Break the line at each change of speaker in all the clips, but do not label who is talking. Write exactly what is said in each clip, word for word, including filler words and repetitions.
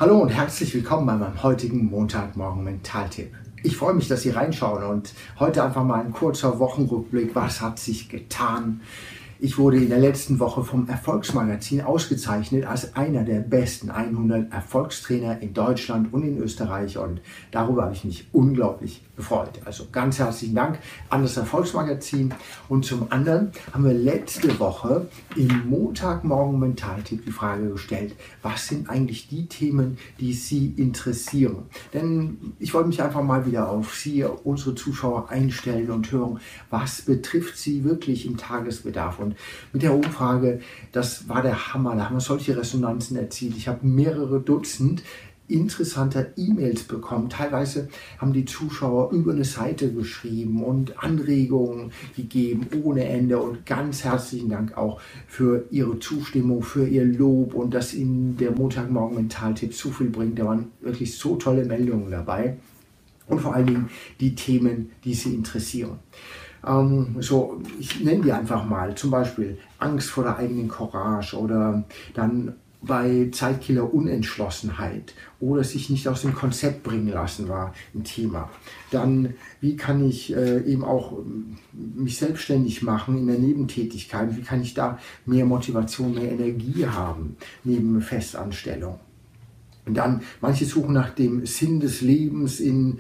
Hallo und herzlich willkommen bei meinem heutigen Montagmorgen Mentaltipp. Ich freue mich, dass Sie reinschauen und heute einfach mal ein kurzer Wochenrückblick. Was hat sich getan? Ich wurde in der letzten Woche vom Erfolgsmagazin ausgezeichnet als einer der besten hundert Erfolgstrainer in Deutschland und in Österreich und darüber habe ich mich unglaublich gefreut. Also ganz herzlichen Dank an das Erfolgsmagazin. Und zum anderen haben wir letzte Woche im Montagmorgen Mentaltipp die Frage gestellt, was sind eigentlich die Themen, die Sie interessieren? Denn ich wollte mich einfach mal wieder auf Sie, unsere Zuschauer einstellen und hören, was betrifft Sie wirklich im Tagesbedarf. Und mit der Umfrage, das war der Hammer, da haben wir solche Resonanzen erzielt. Ich habe mehrere Dutzend interessanter E-Mails bekommen. Teilweise haben die Zuschauer über eine Seite geschrieben und Anregungen gegeben ohne Ende. Und ganz herzlichen Dank auch für Ihre Zustimmung, für Ihr Lob und dass Ihnen der Montagmorgen Mentaltipp so viel bringt. Da waren wirklich so tolle Meldungen dabei und vor allen Dingen die Themen, die Sie interessieren. Ähm, so, ich nenne die einfach mal, zum Beispiel Angst vor der eigenen Courage oder dann bei Zeitkiller Unentschlossenheit oder sich nicht aus dem Konzept bringen lassen war ein Thema. Dann, wie kann ich äh, eben auch mich selbstständig machen in der Nebentätigkeit, wie kann ich da mehr Motivation, mehr Energie haben neben Festanstellung. Und dann, manche suchen nach dem Sinn des Lebens in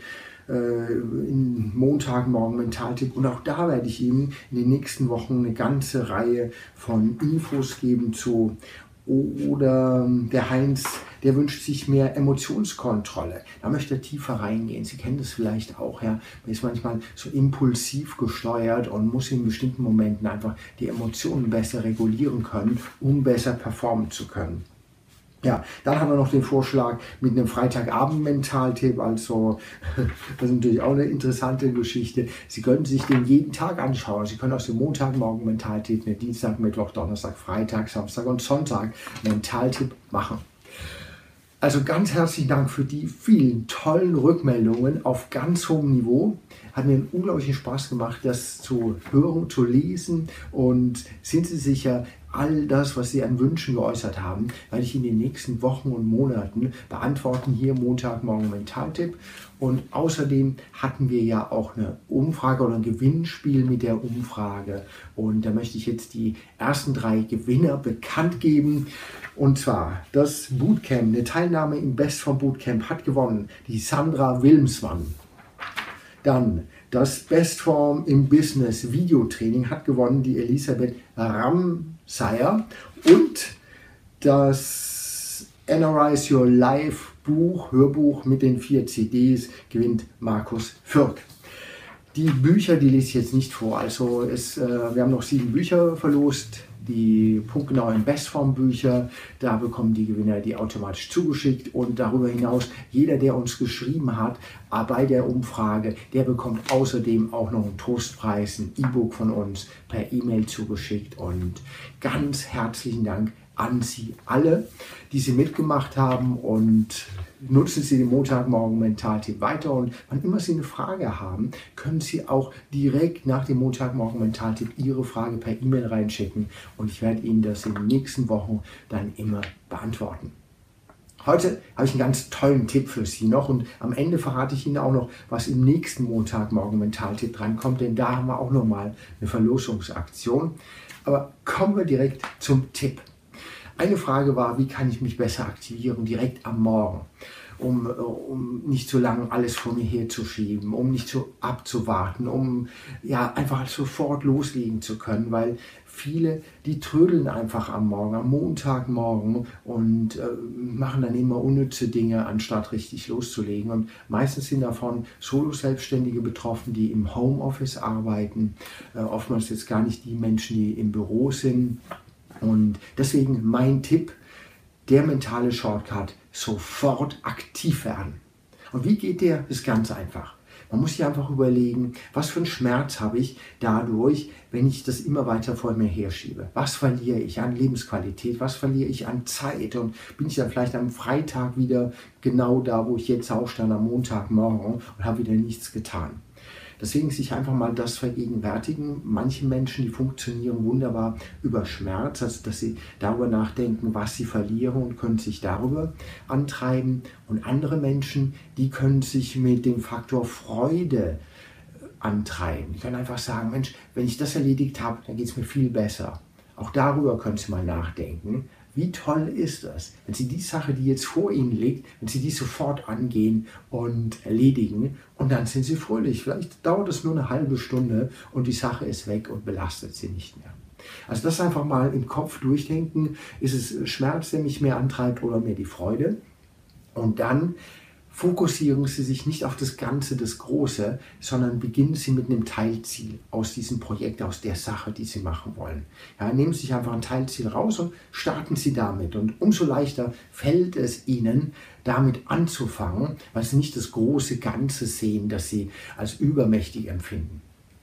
in Montagmorgen Mentaltipp und auch da werde ich Ihnen in den nächsten Wochen eine ganze Reihe von Infos geben zu. Oder der Heinz, der wünscht sich mehr Emotionskontrolle. Da möchte er tiefer reingehen. Sie kennen das vielleicht auch. Ja? Man ist manchmal so impulsiv gesteuert und muss in bestimmten Momenten einfach die Emotionen besser regulieren können, um besser performen zu können. Ja, dann haben wir noch den Vorschlag mit einem Freitagabend-Mentaltipp, also das ist natürlich auch eine interessante Geschichte. Sie können sich den jeden Tag anschauen. Sie können aus dem Montagmorgen-Mentaltipp einen Dienstag, Mittwoch, Donnerstag, Freitag, Samstag und Sonntag Mentaltipp machen. Also ganz herzlichen Dank für die vielen tollen Rückmeldungen auf ganz hohem Niveau. Hat mir einen unglaublichen Spaß gemacht, das zu hören, zu lesen. Und sind Sie sicher, all das, was Sie an Wünschen geäußert haben, werde ich in den nächsten Wochen und Monaten beantworten hier Montagmorgen Mentaltipp. Und außerdem hatten wir ja auch eine Umfrage oder ein Gewinnspiel mit der Umfrage. Und da möchte ich jetzt die ersten drei Gewinner bekannt geben. Und zwar das Bootcamp, eine Teilnahme im Bestform Bootcamp hat gewonnen die Sandra Wilmsmann. Dann das Bestform im Business Videotraining hat gewonnen die Elisabeth Ramseyer. Und das Analyze Your Life Buch, Hörbuch mit den vier C Ds gewinnt Markus Fürk. Die Bücher, die lese ich jetzt nicht vor. Also es, äh, wir haben noch sieben Bücher verlost. Die punktgenauen Bestform-Bücher, da bekommen die Gewinner die automatisch zugeschickt und darüber hinaus, jeder, der uns geschrieben hat bei der Umfrage, der bekommt außerdem auch noch einen Trostpreis, ein E-Book von uns per E-Mail zugeschickt und ganz herzlichen Dank an Sie alle, die Sie mitgemacht haben und nutzen Sie den Montagmorgen Mentaltipp weiter und wann immer Sie eine Frage haben, können Sie auch direkt nach dem Montagmorgen Mentaltipp Ihre Frage per E-Mail reinschicken und ich werde Ihnen das in den nächsten Wochen dann immer beantworten. Heute habe ich einen ganz tollen Tipp für Sie noch und am Ende verrate ich Ihnen auch noch, was im nächsten Montagmorgen Mentaltipp drankommt, denn da haben wir auch nochmal eine Verlosungsaktion. Aber kommen wir direkt zum Tipp. Eine Frage war, wie kann ich mich besser aktivieren, direkt am Morgen, um, um nicht so lange alles vor mir herzuschieben, um nicht so abzuwarten, um ja, einfach sofort loslegen zu können, weil viele, die trödeln einfach am Morgen, am Montagmorgen und äh, machen dann immer unnütze Dinge, anstatt richtig loszulegen. Und meistens sind davon Solo-Selbstständige betroffen, die im Homeoffice arbeiten, äh, oftmals jetzt gar nicht die Menschen, die im Büro sind. Und deswegen mein Tipp, der mentale Shortcut, sofort aktiv werden. Und wie geht der? Das ist ganz einfach. Man muss sich einfach überlegen, was für einen Schmerz habe ich dadurch, wenn ich das immer weiter vor mir herschiebe. Was verliere ich an Lebensqualität, was verliere ich an Zeit und bin ich dann vielleicht am Freitag wieder genau da, wo ich jetzt auch stand, am Montagmorgen und habe wieder nichts getan. Deswegen sich einfach mal das vergegenwärtigen. Manche Menschen, die funktionieren wunderbar über Schmerz, also dass sie darüber nachdenken, was sie verlieren und können sich darüber antreiben. Und andere Menschen, die können sich mit dem Faktor Freude antreiben. Die können einfach sagen, Mensch, wenn ich das erledigt habe, dann geht es mir viel besser. Auch darüber können Sie mal nachdenken. Wie toll ist das, wenn Sie die Sache, die jetzt vor Ihnen liegt, wenn Sie die sofort angehen und erledigen und dann sind Sie fröhlich. Vielleicht dauert es nur eine halbe Stunde und die Sache ist weg und belastet Sie nicht mehr. Also das einfach mal im Kopf durchdenken. Ist es Schmerz, der mich mehr antreibt oder mehr die Freude? Und dann fokussieren Sie sich nicht auf das Ganze, das Große, sondern beginnen Sie mit einem Teilziel aus diesem Projekt, aus der Sache, die Sie machen wollen. Ja, nehmen Sie sich einfach ein Teilziel raus und starten Sie damit. Und umso leichter fällt es Ihnen, damit anzufangen, weil Sie nicht das große Ganze sehen, das Sie als übermächtig empfinden.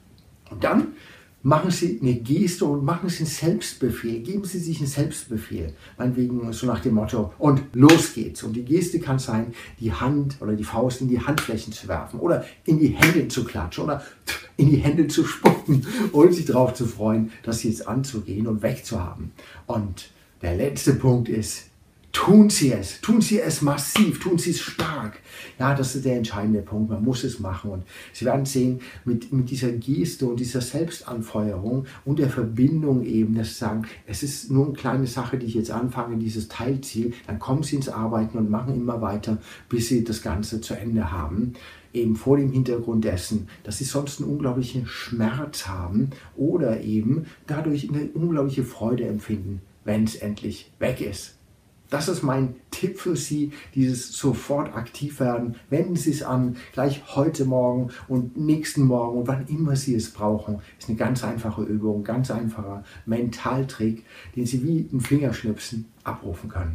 Und dann machen Sie eine Geste und machen Sie einen Selbstbefehl. Geben Sie sich einen Selbstbefehl. Meinetwegen so nach dem Motto, und los geht's. Und die Geste kann sein, die Hand oder die Faust in die Handflächen zu werfen oder in die Hände zu klatschen oder in die Hände zu spucken und sich darauf zu freuen, das jetzt anzugehen und wegzuhaben. Und der letzte Punkt ist, tun Sie es, tun Sie es massiv, tun Sie es stark. Ja, das ist der entscheidende Punkt, man muss es machen. Und Sie werden sehen, mit, mit dieser Geste und dieser Selbstanfeuerung und der Verbindung eben, dass Sie sagen, es ist nur eine kleine Sache, die ich jetzt anfange, dieses Teilziel, dann kommen Sie ins Arbeiten und machen immer weiter, bis Sie das Ganze zu Ende haben. Eben vor dem Hintergrund dessen, dass Sie sonst einen unglaublichen Schmerz haben oder eben dadurch eine unglaubliche Freude empfinden, wenn es endlich weg ist. Das ist mein Tipp für Sie, dieses sofort aktiv werden. Wenden Sie es an, gleich heute Morgen und nächsten Morgen und wann immer Sie es brauchen. Ist eine ganz einfache Übung, ganz einfacher Mentaltrick, den Sie wie ein Fingerschnipsen abrufen können.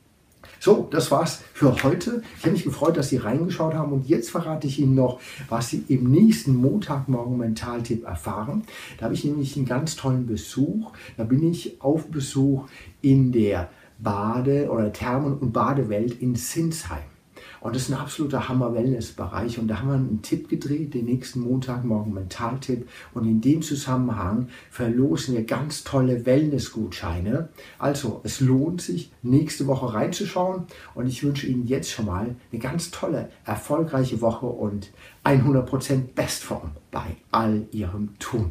So, das war's für heute. Ich habe mich gefreut, dass Sie reingeschaut haben und jetzt verrate ich Ihnen noch, was Sie im nächsten Montagmorgen Mentaltipp erfahren. Da habe ich nämlich einen ganz tollen Besuch. Da bin ich auf Besuch in der Bade- oder Thermen- und Badewelt in Sinsheim. Und das ist ein absoluter Hammer-Wellness-Bereich. Und da haben wir einen Tipp gedreht, den nächsten Montagmorgen Mentaltipp. Und in dem Zusammenhang verlosen wir ganz tolle Wellness-Gutscheine. Also, es lohnt sich, nächste Woche reinzuschauen. Und ich wünsche Ihnen jetzt schon mal eine ganz tolle, erfolgreiche Woche und hundert Prozent Bestform bei all Ihrem Tun.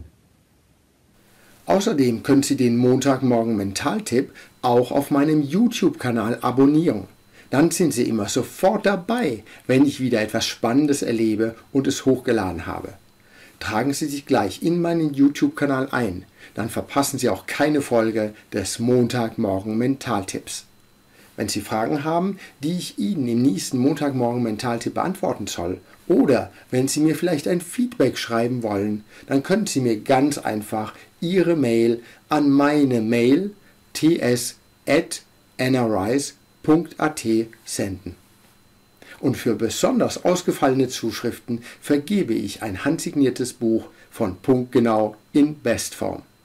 Außerdem können Sie den Montagmorgen Mentaltipp auch auf meinem YouTube-Kanal abonnieren. Dann sind Sie immer sofort dabei, wenn ich wieder etwas Spannendes erlebe und es hochgeladen habe. Tragen Sie sich gleich in meinen YouTube-Kanal ein, dann verpassen Sie auch keine Folge des Montagmorgen Mentaltipps. Wenn Sie Fragen haben, die ich Ihnen im nächsten Montagmorgen Mentaltipp beantworten soll, oder wenn Sie mir vielleicht ein Feedback schreiben wollen, dann können Sie mir ganz einfach Ihre Mail an meine Mail t s at anarise punkt a t senden. Und für besonders ausgefallene Zuschriften vergebe ich ein handsigniertes Buch von Punktgenau in Bestform.